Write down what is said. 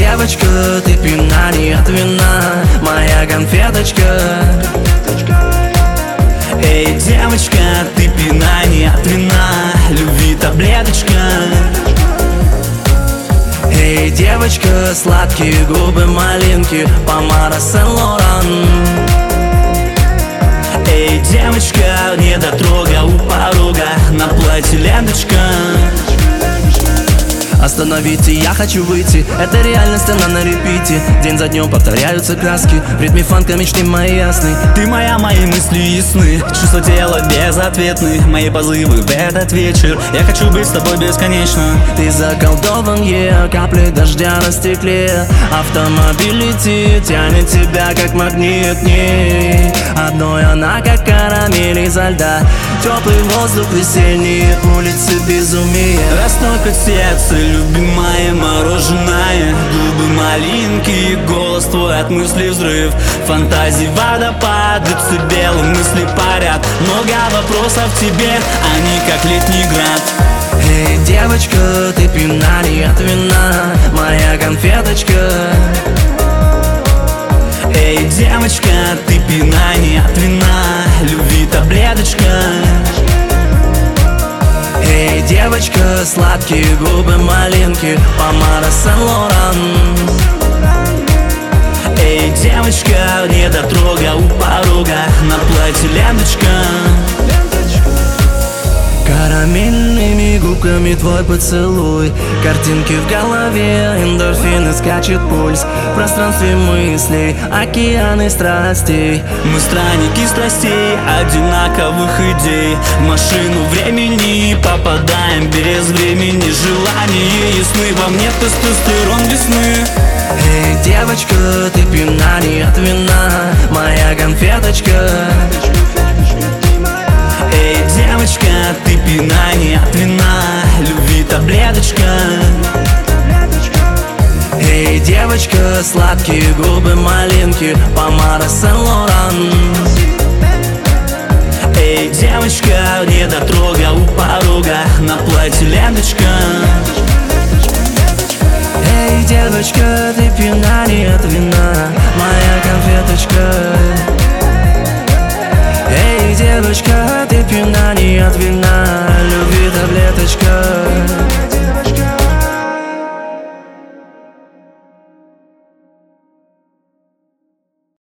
девочка, ты пьяна не от вина, моя конфеточка. Эй, девочка, ты пьяна не от вина, любви таблеточка. Эй, девочка, сладкие губы малинки, помада Сен-Лоран. Эй, девочка, недотрога у порога, на платье ленточка. Остановите, я хочу выйти, это реальность, она на репите. День за днем повторяются краски, в ритме фанка мечты мои ясны. Ты моя, мои мысли ясны, чувства тела безответны, мои позывы в этот вечер. Я хочу быть с тобой бесконечно. Ты заколдован, капли дождя на стекле. Автомобиль летит, тянет тебя как магнит к ней. Одной она как карамель изо льда, теплый воздух весенний, улицы безумия. Настолько сердце, любимое мороженое, губы малинки, голос твой от мыслей взрыв. Фантазии водопад, децибелы, мысли парят, много вопросов тебе, они как летний град. Эй, девочка, ты пьяна не от вина, моя конфеточка. Эй, девочка, ты пьяна не от вина, любви таблеточка. Эй, девочка, сладкие губы малинки, помада Сен-Лоран. Эй, девочка, недотрога у порога, на платье ленточка. Карамельными губками твой поцелуй, картинки в голове, эндорфины, скачет пульс. В пространстве мыслей, океаны страстей. Мы странники страстей, одинаковых идей. В машину времени попадаем без времени. Желания ясны, во мне тестостерон весны. Эй, девочка, ты пьяна не от вина, моя конфеточка. Эй, девочка, ты пьяна не от вина, любви таблеточка. Эй, девочка, сладкие губы малинки, помада Сен-Лоран. Эй, девочка, недотрога у порога, на платье ленточка. Эй, девочка, ты пьяна не от вина, моя конфеточка. Эй, девочка, ты пьяна не от вина, любви таблеточка.